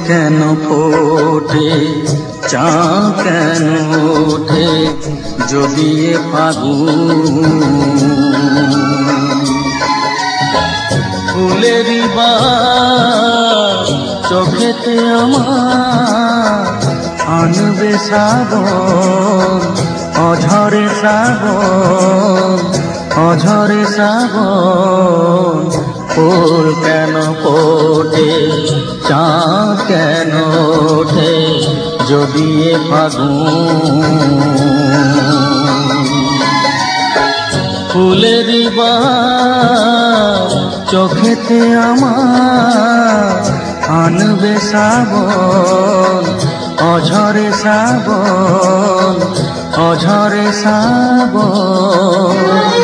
কেন ফোটে, চাঁদ কেন ওঠে, যদি এ ফাগুন ফুলেরই বাস চোখেতে আমার আনবে শ্রাবণ, অঝরে শ্রাবণ, অঝরে শ্রাবণ। ফুল কেন ফোটে, চাঁদ কেন ওঠে, যদি এ ফাগুন ফুলেরই বাস চোখেতে আমার আনবে শ্রাবণ, অঝরে শ্রাবণ, অঝরে শ্রাবণ।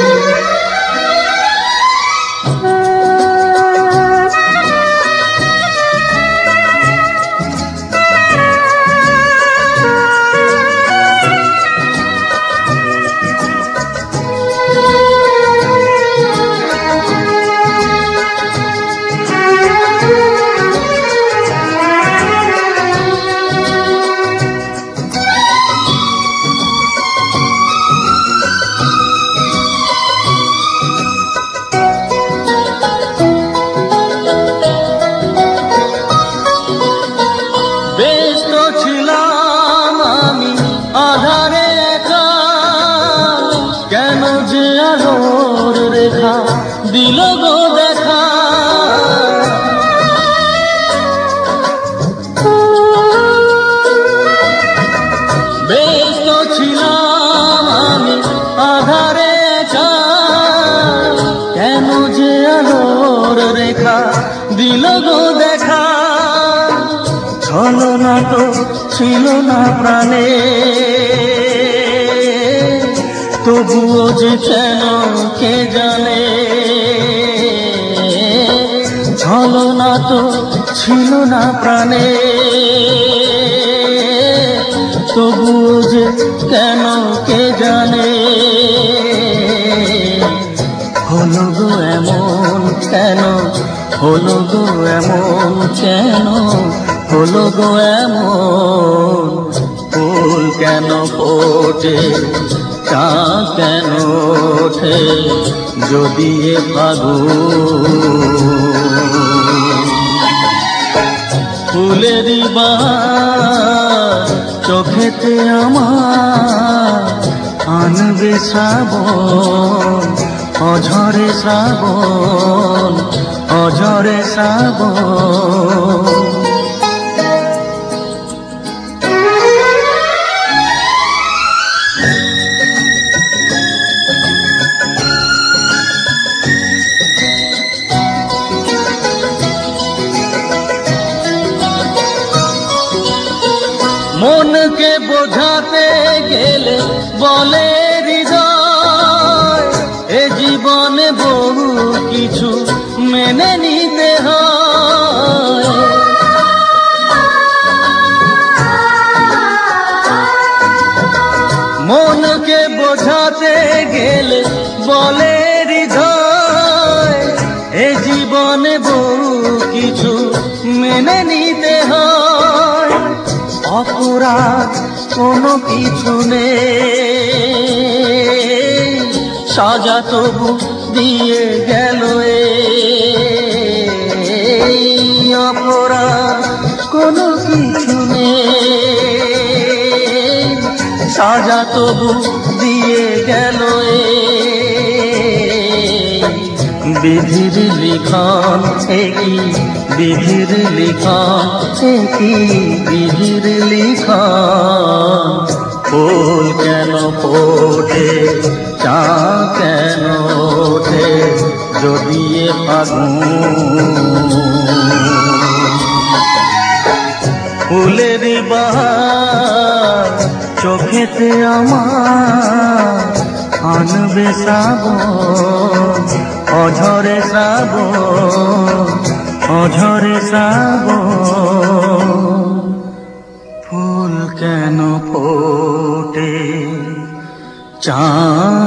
দিল গো দেখা, ব্যস্ত ছিলাম আমি আধারে একা, কেন যে আলোর রেখা দিল গো দেখা। ছলনা তো ছিল না প্রাণে, তবুও যে কেন কে জানে। ছলনা তো ছিল না প্রাণে, তবুও যে কেন কে জানে। হলো গো এমন কেন, হলো গো এমন কেন, হলো গো এমন। ফুল কেন ফোটে, চাঁদ কেন ওঠে, যদি এ ফাগুন ফুলেরই বাস চোখেতে আমার আনবে শ্রাবণ, অঝরে শ্রাবণ, অঝরে শ্রাবণ। মনকে বোঝাতে গেলে বলে হৃদয়, এ জীবনে বহু কিছু মেনে নিতে হয়। মনকে বোঝাতে গেলে বলে হৃদয়, এ জীবনে বহু কিছু মেনে নিতে হয়। অপরাধ কোনো কিছু নেই, সাজা তবু দিয়ে গেল। অপরাধ কোনো কিছু নেই, সাজা তবু দিয়ে গেল। বিধির লিখন একই, বিধির লিখন একই, বিধির লিখন। ফুল কেন ফোটে, চাঁদ কেন ওঠে, যদি এ ফাগুন ফুলেরই বাস চোখেতে আমার আনবে শ্রাবণ, অঝরে শ্রাবণ, অঝরে শ্রাবণ। ফুল কেন ফোটে, চাঁদ